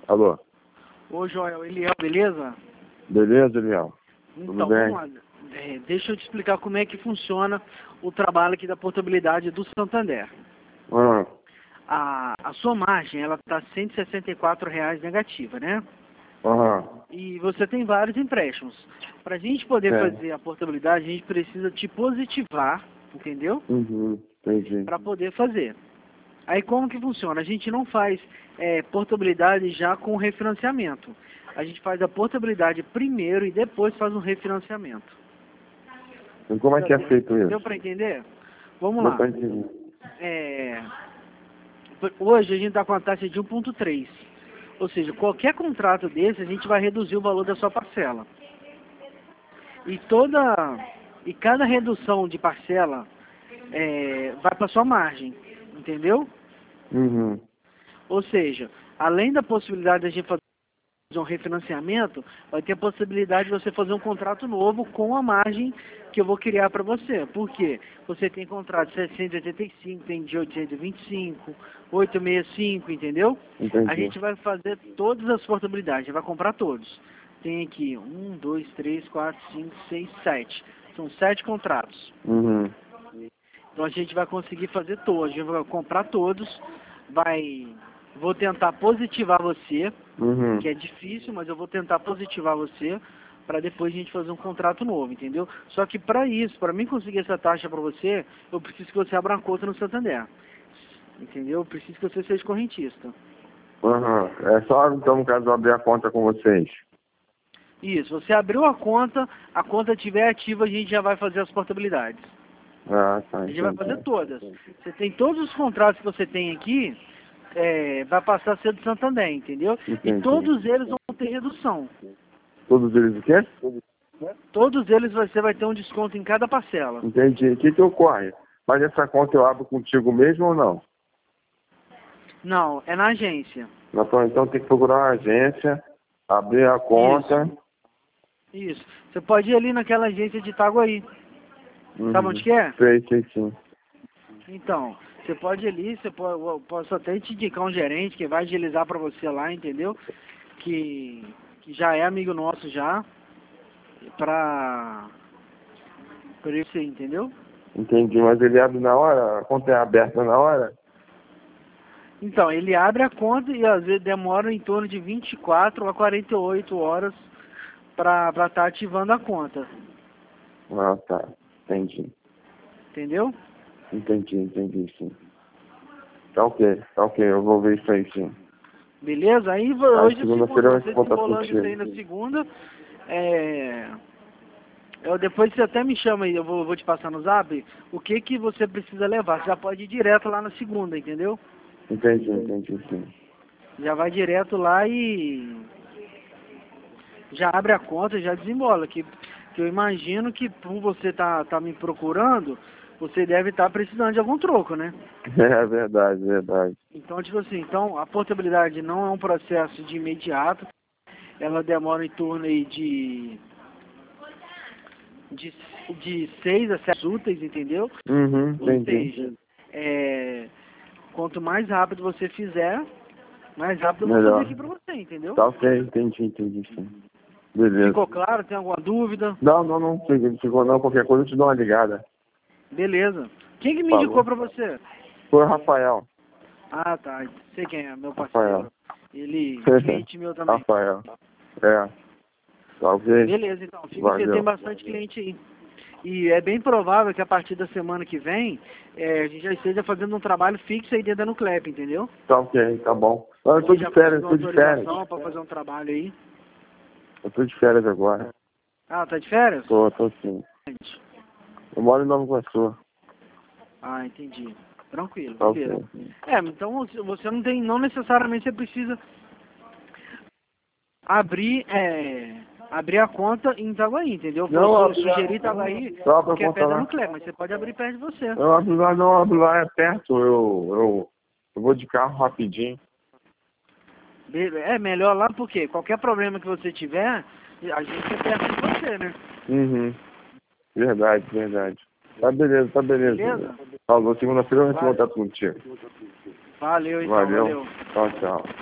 Alô? Ô, Joel, Eliel, beleza? Beleza, Eliel? Então, Tudo bem? vamos lá. Deixa eu te explicar como é que funciona o trabalho aqui da portabilidade do Santander. Ah, A sua margem, ela está R$ 164 negativa, né? aham. E você tem vários empréstimos. Para a gente poder É. fazer a portabilidade, a gente precisa te positivar, entendeu? Uhum, entendi. Para poder fazer. Aí como que funciona? A gente não faz portabilidade já com refinanciamento. A gente faz a portabilidade primeiro e depois faz um refinanciamento. E como é que é feito Deu isso? para entender? Vamos Deu lá. pra entender. Hoje a gente está com a taxa de 1,3. Ou seja, qualquer contrato desse, a gente vai reduzir o valor da sua parcela. E cada redução de parcela vai para sua margem, entendeu? Uhum. Ou seja, além da possibilidade de a gente fazer um refinanciamento, vai ter a possibilidade de você fazer um contrato novo com a margem que eu vou criar para você. Por quê? Você tem contrato de 785, tem de 825, 865, entendeu? Entendi. A gente vai fazer todas as portabilidades, a gente vai comprar todos. Tem aqui 1, 2, 3, 4, 5, 6, 7. São 7 contratos. Uhum. Então a gente vai conseguir fazer todos, a gente vai comprar todos, vou tentar positivar você, Uhum. que é difícil, mas eu vou tentar positivar você para depois a gente fazer um contrato novo, entendeu? Só que para isso, para mim conseguir essa taxa para você, eu preciso que você abra uma conta no Santander, entendeu? Eu preciso que você seja correntista. Aham. É só, então, no caso, eu abrir a conta com vocês. Isso, você abriu a conta estiver ativa, a gente já vai fazer as portabilidades. Ah, tá, A gente vai entendi. fazer todas. Você tem todos os contratos que você tem aqui, vai passar a ser do Santander, entendeu? Entendi. E todos eles vão ter redução. Todos eles o quê? Todos eles você vai ter um desconto em cada parcela. Entendi. O que ocorre? Mas essa conta eu abro contigo mesmo ou não? Não, é na agência. Então tem que procurar uma agência, abrir a conta. Isso. Você pode ir ali naquela agência de Itaguaí. Sabe onde que é? Sei, sim. Então, você pode ir ali, eu posso até te indicar um gerente que vai agilizar para você lá, entendeu? Que já é amigo nosso já, pra isso aí, entendeu? Entendi, mas ele abre na hora? A conta é aberta na hora? Então, ele abre a conta e às vezes demora em torno de 24 a 48 horas para estar ativando a conta. Ah, tá. Entendi. Entendeu? Entendi, sim. Tá ok, eu vou ver isso aí, sim. Beleza? Aí Aí hoje, segunda-feira vai você se contar desembolando isso aí contigo. na segunda, depois você até me chama aí, eu vou te passar no zap, o que você precisa levar. Você já pode ir direto lá na segunda, entendeu? Entendi, sim. Já vai direto lá e já abre a conta, já desembola. Que eu imagino que por você tá me procurando, você deve estar precisando de algum troco, né? É verdade. Então, tipo assim, a portabilidade não é um processo de imediato, ela demora em torno aí de 6 a 7 úteis, entendeu? Uhum, Ou entendi. seja, quanto mais rápido você fizer, mais rápido eu vou Melhor. fazer aqui pra você, entendeu? Tá ok, entendi, sim. Beleza. Ficou claro? Tem alguma dúvida? Não, ficou não, qualquer coisa eu te dou uma ligada. Beleza. Quem que me Falou. indicou pra você? Foi o Rafael. Ah, tá. Sei quem é, meu Rafael. parceiro. Ele, cliente meu também. Rafael. É. Tá ok? Beleza, então. Você Valeu. tem bastante cliente aí. E é bem provável que a partir da semana que vem, a gente já esteja fazendo um trabalho fixo aí dentro da Nuclep, entendeu? Tá ok, tá bom. Não, eu tô de férias, autorização para fazer um trabalho aí. Eu tô de férias agora. Ah, tá de férias? Tô sim. Eu moro em Nova Iguaçu. Ah, entendi. Tranquilo, Tá beleza. ok. Então você não necessariamente você precisa abrir a conta em Itaguaí, entendeu? Eu sugeri Itaguaí porque é perto da Nuclep, mas você pode abrir perto de você. Eu abro lá, é perto, eu vou de carro rapidinho. É melhor lá porque qualquer problema que você tiver, a gente é perto de você, né? Uhum. Verdade. Tá beleza. Beleza? Falou, segunda-feira eu vou voltar contigo. Valeu, então. Valeu. Tchau.